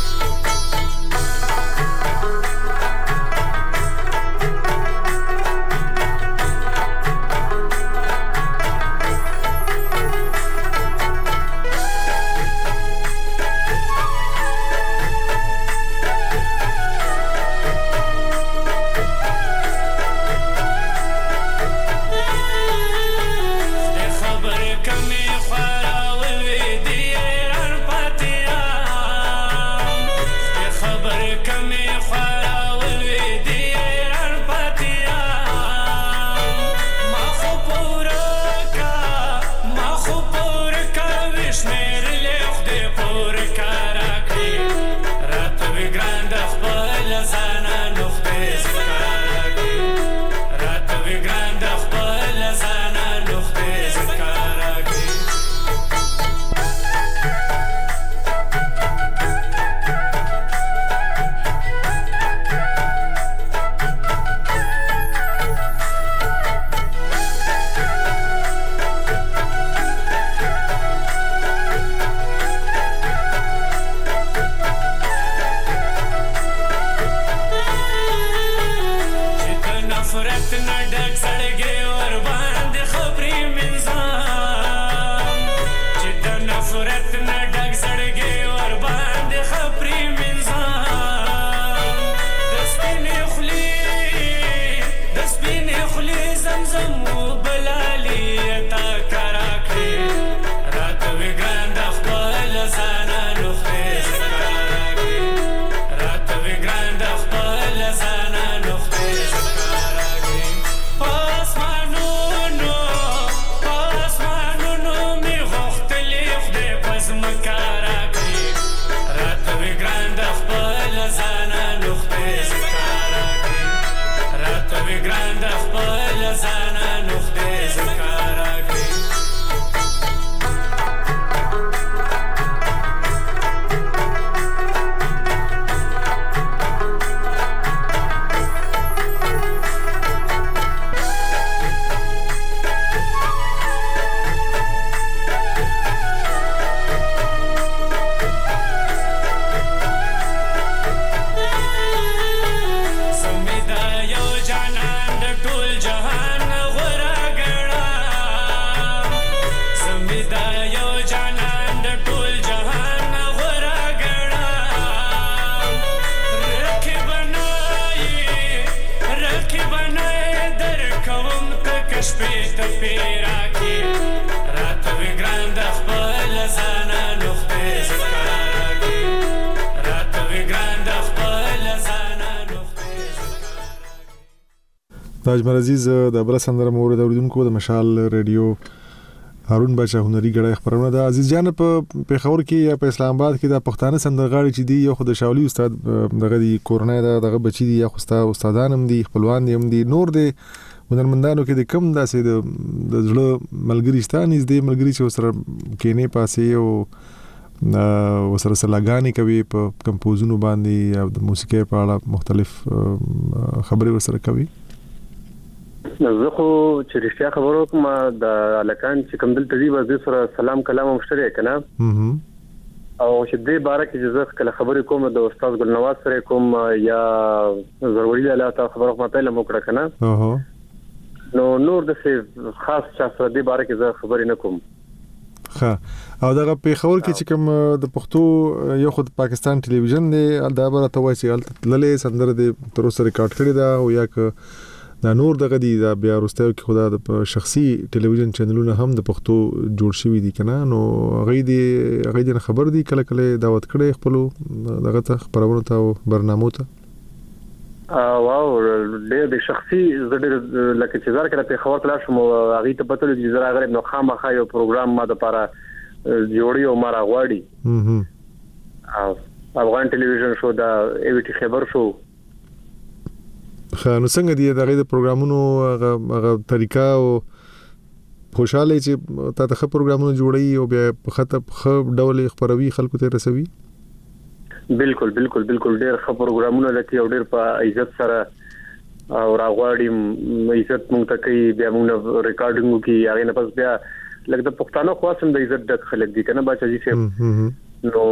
اجمل عزیز د بل سندره مور د اوریدونکو د مشال ریډیو هارون بچا هنري غړی خبرونه د عزیز جان په پیښور کې یا په اسلام آباد کې د پښتانه سندرغاړي چې دی یو خود شاولي استاد دغه دی کورونه دغه بچی دی یا خوستا استادان هم دي خپلوان دي هم دي نور دي هنرمندانو کې د کم داسې د زړه ملګری ستانیز دی ملګری چې سره کینې پاسې او وسره سلاګانی کوي په کمپوزونو باندې یا د موسیقي په اړه مختلف خبرې ورسره کوي. زه خو چې رښتیا خبرو کوم د الکان چې کوم دلته دی وځي سره سلام کلام مشتري کنه او چې دې باره کې زه کله خبرې کوم د استاد ګل نواز سره کوم یا ضروري له تا خبرو ماته له موکړه کنه نو نور د خاص چا سره دې باره کې زه خبرې نه کوم. ها او دغه په خبر کې چې کوم د پښتو یو خود پاکستان ټلویزیون دی دا به راته وایي چې للې سندره دې تر اوسه ریکارډ کړی دا او یا ک دا نور دغه دی دا بیا ورستیو کې خدا د شخصي ټلویزیون چینلونه هم د پښتو جوړ شوی دي کنه نو غي دي خبر دي کله کله دعوت کړي خپل دغه ته خبرونه ته برنامه ته واو د شخصي زړه لکه چې زار کله په خبر تل شم هغه ته پته لري چې زړه غریب نو خامخا یو پروګرام ما د لپاره جوړي او مارا غواړي افغان ټلویزیون شو دا ای وی ټی خبر شو خا نو څنګه دی دغه د پروګرامونو هغه طریقہ او خوشاله چې تاسو پروګرامونه جوړي او بیا په خطه خو ډول خبروي خلکو ته رسوي بالکل بالکل بالکل ډېر ښه پروګرامونه لکه یو ډېر په عزت سره او راغواړي عزت مونږ ته کوي بیا مونږ ریکارډینګ کوي هغه نه پس بیا لکه د پښتانه خاصم د عزت د خلک دي کنه بچا جی سه نو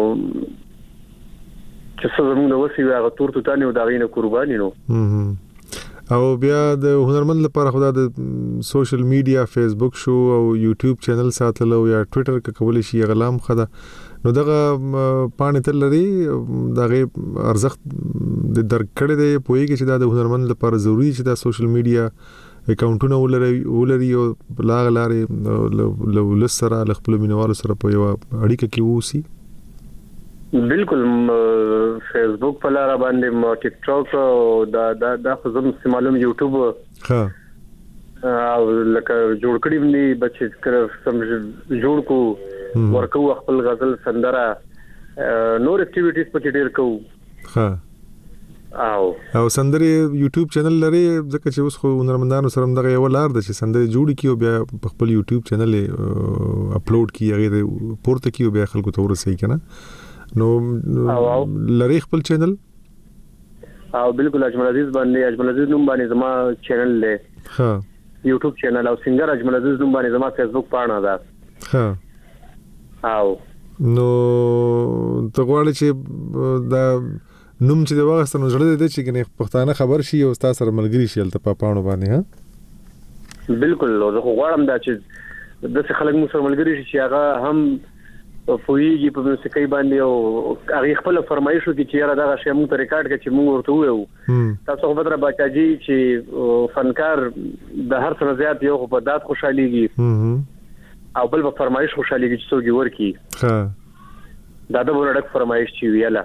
چې څه زموږ د وسی هغه تور توتانی او داغینه قرباني نو او بیا د هنرمند لپاره خدا د سوشل میډیا فیسبوک شو او یوټیوب چینل ساتلو یا ټوئیټر کې کول شي غلام خدا نو دغه پانه تل لري دغه ارزښت د درکړې دی پوهیږي چې د هنرمند لپاره ضروری چې د سوشل میډیا اکاونټونه ولري او لاغلاري لسره خپل مینوالو سره په یو اړیکه کې ووسی بالکل فیسبوک په لار باندې ټیک ټاک او دا خصم معلوم یوټیوب ها او لکه جوړ کړی مې بچی سم جوړ کو ورکو خپل غزل سندره نور اکټیویټیز پکې ډیر کو ها او سندري یوټیوب چینل لري ځکه چې اوس خو هنرمندانو سره دغه یو لار ده چې سندري جوړ کیو بیا خپل یوټیوب چینل اپلوډ کیږي غیر پورته کیو بیا خلکو ته ورسې کنه نو لری خپل چینل او بالکل اجمل عزیز نوم باندې زما چینل له ها یوټیوب چینل او سنگر اجمل عزیز نوم باندې زما فیسبوک پاڼه ده ها او نو ته غواړې چې دا نوم چې د واغستنو زړه دې چې کنه پښتانه خبر شي او تاسو سره ملګری شي تل په پاڼو باندې ها بالکل زه خو غواړم دا چې د خلک مو سره ملګری شي چې هغه هم فویږي په موسیقي باندې او هغه خپل فرمایشو کې چې را دغه شی مونږ ته ریکارډ کړي چې مونږ ورته وایو تاسو خو بدر بچاجي چې فنکار د هر څه زیات یو په دات خوشاليږي او بل په فرمایش خوشاليږي چې څوګي ورکی ها دا د ورډک فرمایش چې ویاله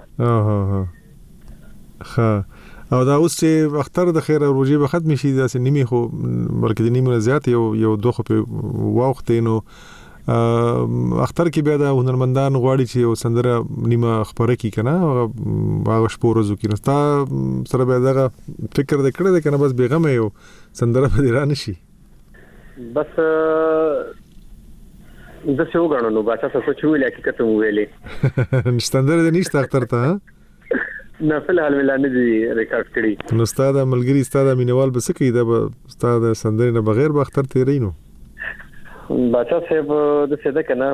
ها او دا اوس چې اختر د خیر روزي به ختم شي دا سنیمه خو بلکې د نیمه زیات یو دوه په وخت نو اختر کې بیا د هنرمندان غواړي چې یو سندره نیمه خبره کی کنه هغه شپورزو کې نستا سره بیا دغه فکر د کړه کنه بس بیغمه یو سندره په ایران شي بس د څه وګڼو نو باچا څه چوي حقیقت مو ویلې سندره د نشته اختر ته نه فلحال ملانه دي ریکارډ کړی نو استاد ملګری استاد مینوال بس کې دا استاد سندره نه بغیر به اختر تیرینو باچا صاحب د څه ده کنه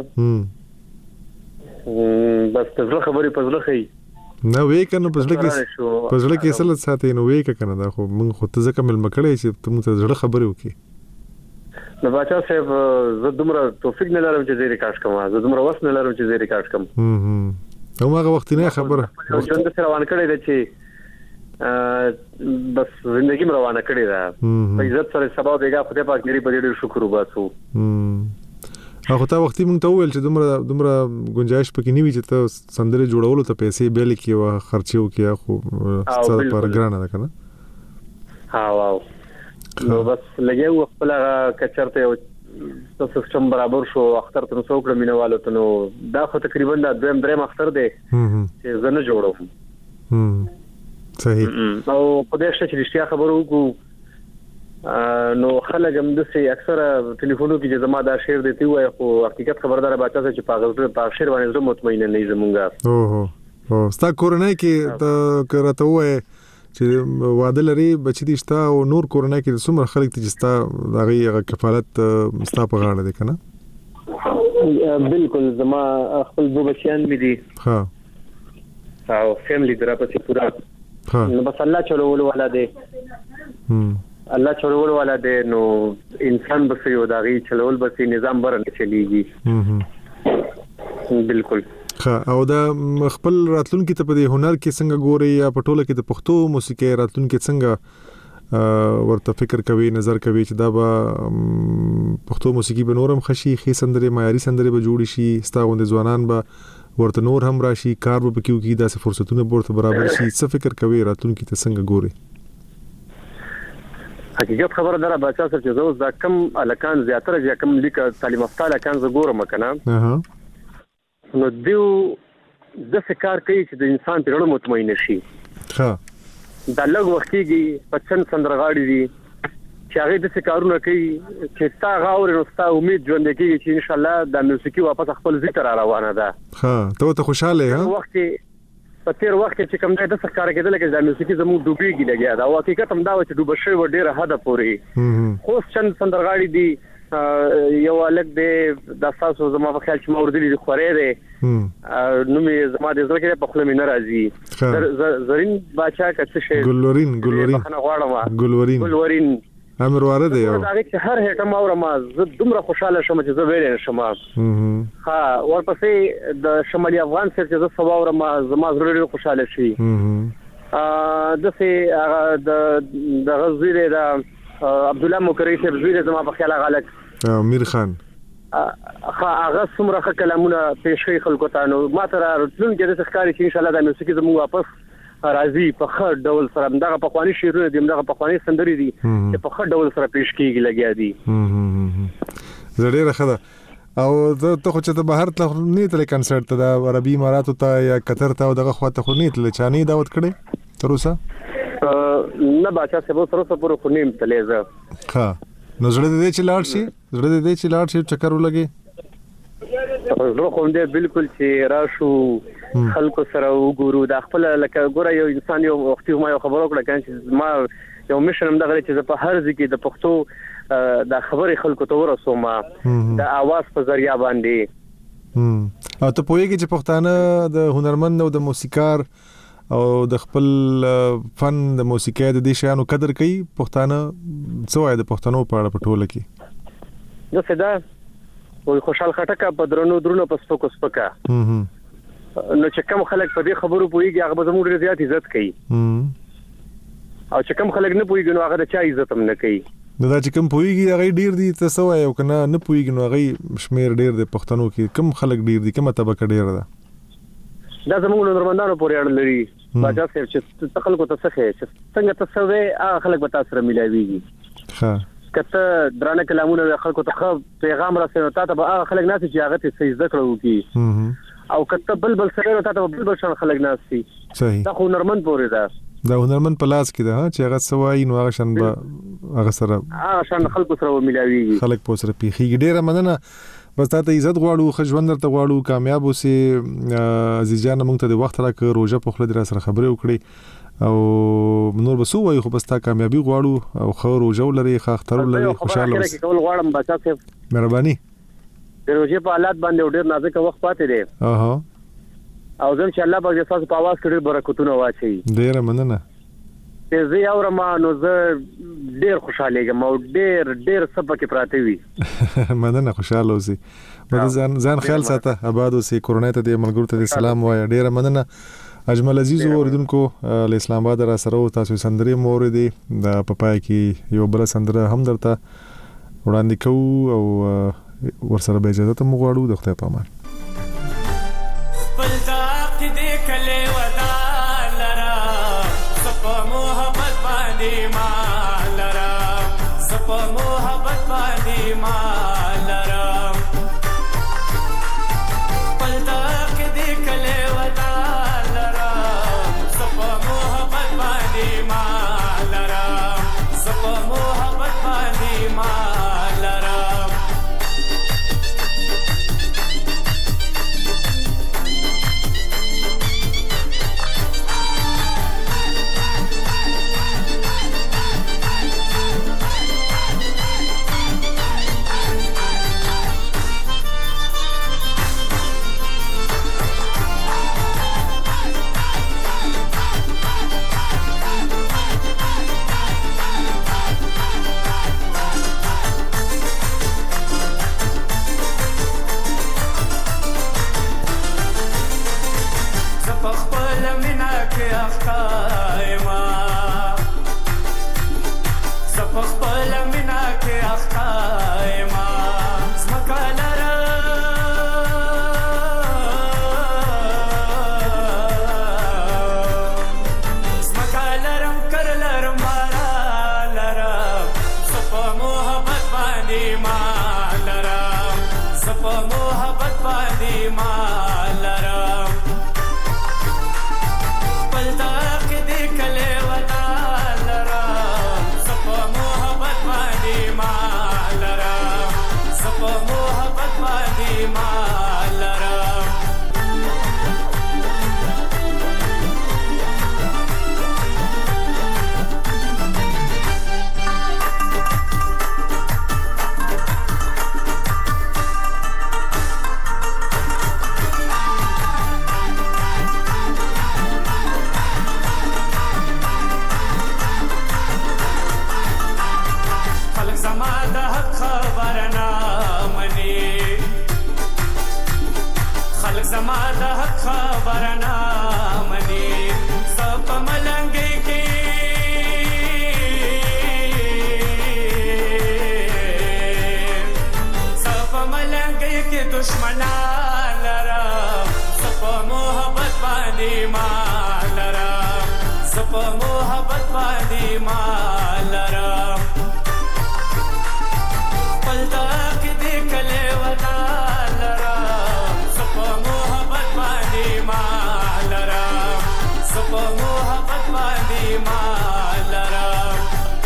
بس پزله خبرې پزله خي نه وې کنه پزله کې اصل ساتي نو وې کنه دا خو موږ خو ته ځکه مل مکړې چې ته موږ ته ځړه خبرې وکي نو باچا صاحب زه دومره توفیق نه لرم چې زه ریکارډ کوم زه دومره وس نه لرم چې زه ریکارډ کوم نو هغه وخت نه خبره ژوند سره روان کړی دی چې بس زندگی روانه کړی دا په عزت سره سبا بیګه خدای پاک لري په دې شکر وباسو هغه ته وختي مونږ ته ویل چې دومره گنجائش پکې نیوي چې ته سندره جوړولو ته پیسې بیل کې او خرچو کې خو ستاسو پر ګرانه ده کنه ها واو نو بس لګیو خپل کچرته تاسو سم برابر شو اختر ته نو کړم مینوالو ته نو دا خو تقریبا د دریم اختر دی چې زنه جوړوم صحیح او په دې شته چې رښتیا خبرو وکړو نو خلک هم د سي اکثر ټلیفونو کې چې زما دا شعر دیتی وای خو حقیقت خبردار باچا چې په شعر باندې زه مطمئن نه زمونږه او ستا کورنۍ کې ته کرته وای چې واده لري بچی دي شتا او نور کورنۍ کې څومره خلک چې ستا دغه کفالت ستا په غاړه ده کنه بالکل زما خپل دو بچیان مې دي ها او فیملی درپسې پورا نو بس الله چلول والا دی الله چلول والا دی نو انسان بس یو داغي چلول بس نظام برن چلیږي بالکل او دا خپل راتلونکو ته په هنر کې څنګه ګوري یا په ټوله کې د پښتو موسیقي راتلونکو څنګه ورته فکر کوي نظر کوي چې دا به پښتو موسیقي به نورم خشي خې سندره معیاري سندره به جوړ شي ستاوند ځوانان به ورته نور هم راشي کار به کیو کی داسې فرصتونه ورته برابر شي څه فکر کوي راتلونکو ته څنګه ګوري حقیقت خبره دره بچا سره چې زه دا کم الکان زیاتره چې کم لیک تعلیم یافته الکان ز ګورم کنه نو دیو د فکر کوي چې د انسان په اړه مطمئن شي ها دا لږ وخت کې پچن سندرغاړي دي چې هغه د کارونه کوي چې تا غاور نو ستا امید ژوند کېږي چې ان شاء الله د موسیقي واپس خپل ذکر روانه ده ها ته خوشاله ها وخت په تیر وخت کې چې کوم ځای د ښکار کېدل کې د موسیقي زموږ ډوبېږي لګیا دا او حقیقت هم دا و چې ډوب شوی و ډېره حده پورې خو چند سندرغاړي دي یو الګ دی د تاسو زما په خیال چې ما وردلی خورې دی نو می زما د زړه کې په خپل مين راځي زرین باچا کڅ شي ګلورین امر واره دی دا چې هر هټه ما ورما زه دومره خوشاله شوم چې زه ویل نشم ها ورپسې د شمالي افغان سره چې زه سبا ورما زما زړه خوشاله شي د سه د غزویر د عبد الله مکری صاحب زوی زما په خیال غلط امیر خان هغه څومره کلامونه پیش کوي خلکو ته نو ما ته راتلون کې د ښکاری چې ان شاء الله د موسیقي زموږ واپس راځي په خړ ډول سره دغه په خواني شیرونه دي دغه په خواني سندري دي چې په خړ ډول سره پیش کیږي لګیا دي زړه راخه او ته خو چې ته بهر ته نه تل کنسرت ته د عربي اماراتو ته یا قطر ته دغه خواته خو نه تل چاني دعوت کړي تر اوسه نه باچا سبو سره پورو خو نیم تلې زه ها نو زړه دې چې لاړ شي چکر ولګي زه خو دې بالکل چې راشو خلکو سره وګورو د خپل لکه ګوره یو انسان یو وخت ما یو خبرو کړه چې ما یو مشن هم دغه چې په هر ځای کې د پښتو د خبرې خلکو ته ورسوم د आवाज په ذریعہ باندې او ته پوهیږي چې پښتانه د هنرمند او د موسیقار او د خپل فن د موسیقۍ د دې شیانو قدر کوي پښتانه څه وایي د پښتنو په اړه په ټوله کې نو صدا وي خوشحال خټک په درونو په سپکا نو چې کوم خلک په دې خبرو پويږي هغه به زموږ ډېر زیات عزت کوي او چې کوم خلک نه پويږي نو هغه د چا عزت هم نه کوي دا چې کوم پويږي هغه ډېر دي تاسو وایو کنه نه پويږي نو هغه شمیر ډېر دي پښتنو کې کوم خلک ډېر دي کومه طبقه ډېر ده دا زموږ نورمندانو پورې اړه لري باچا صاحب چې خلکو ته څه چې څنګه تاسو هغه خلک به تاسو سره ملایويږي ها کته درانه کلامونه خلکو ته پیغام راسي ته به هغه خلک ناسي چې هغه ته سجده کړو کی او کته بلبل سره ته بلبل شان خلک ناسي صحیح دا خو هنرمند پورې ده دا هنرمند په لاس کې ده چې هغه سوای نو هغه شان به هغه سره خلکو سره ملاويږي خلک په سره پیخي ډیره مننه بس تاسو عزت غواړو خجوند ته غواړو کامیاب اوسئ عزیز جان موږ ته د وخت راکړه روزه په خله در سره خبرې وکړي او نور بسو وای خو بس تا کامیابی غواړو او خو روزه ولري خو اختر ولري خوشاله اوسئ کول غواړم بچا صاحب مهرباني د روزه په حالات باندې ډېر نازک وخت پاتې دی او زم چې الله پاک تاسو په आवाज کې ډېر برکتونه واچي ډېر مننه چې زه یو رما نو زه ډېر خوشاله یم او ډېر سبق پراته وي مننه خوشاله اوسئ بل ځان خیال ساته آباد اوسئ کورونای ته د ملګرو ته سلام وایي ډېر مننه اجمل عزیز اوردونکو له اسلام آباد را سره تاسو سندري موردي د پپای کې یو بل سندره هم درته وړاندې کوو او ورسره به اجازه ته مغواړو د خدای په امان خپل ذات دې کله ودا لرا سپ محبت باندې ما لرا سپ محبت باندې ما لرا خپل ذات دې کله ودا لرا سپ محبت باندې ما لرا سپ محبت باندې ما لرا باندې مالرم سپ محبت باندې مالرم پلتا کې دې کله ودا لرم سپ محبت باندې مالرم سپ محبت باندې مالرم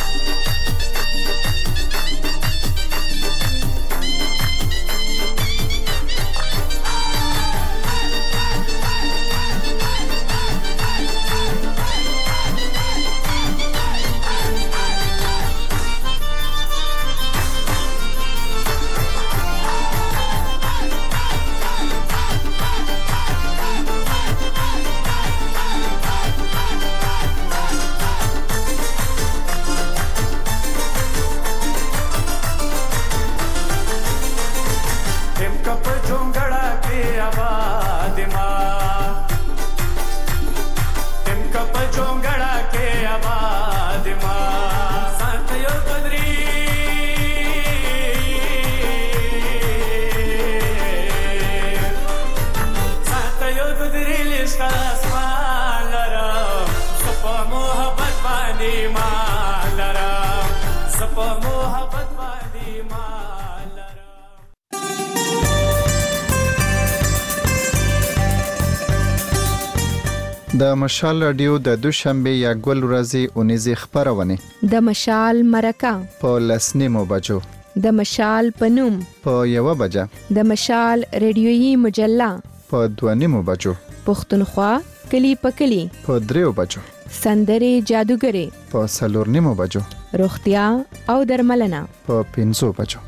د مشال رادیو د دوشنبه یا ګل ورځې اونیزه خبرونه د مشال مرکه په لسنیمو بجو د مشال پنوم په یو بجه د مشال ریډیویي مجله په 2 بجو پښتونخوا کلی په کلی په 3 بجو سندري جادوګری په 4 بجو روغتیا او درملنه په 5 بجو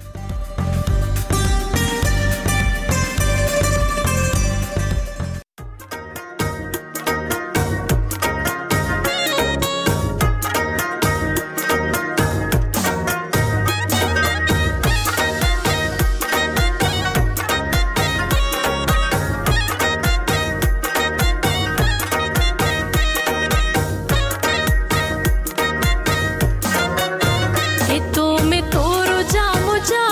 तो मैं तोरो जामो जा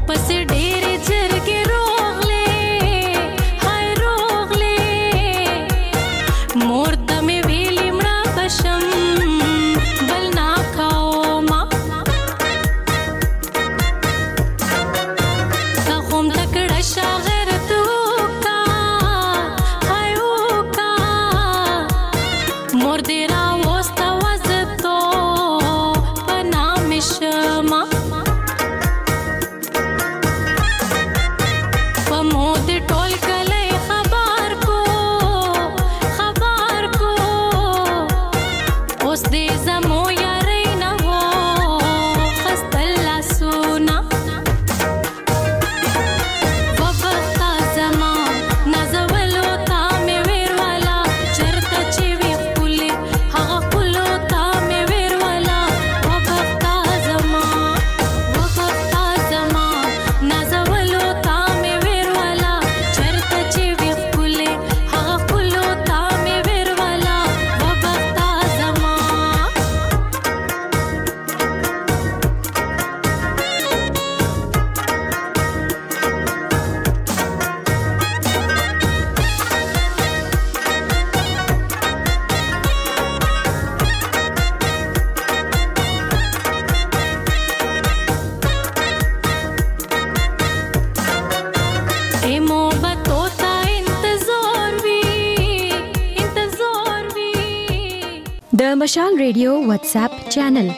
د مشال ریډیو واتس اپ چینل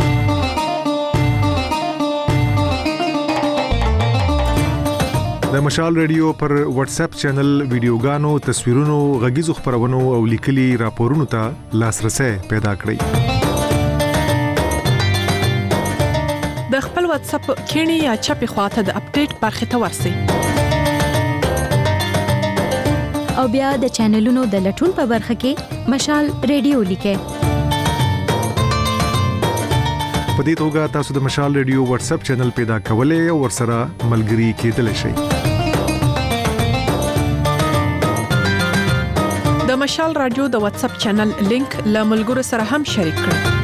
د مشال ریډیو پر واتس اپ چینل ویډیوګانو، تصویرونو، غږیزو خبرونو او لیکلي راپورونو ته لاسرسي پیدا کړئ. د خپل واتس اپ کینی یا چپی خواته د اپډیټ برخه ته ورسی او بیا د چینلونو د لټون په برخه کې مشال ریډیو لیکه. په دې توګه تاسو د مشال ریډیو واتس اپ چینل پیدا کولای او ورسره ملګري کېدلی شئ. د مشال رادیو د واتس اپ چینل لینک له ملګرو سره هم شریک کړئ.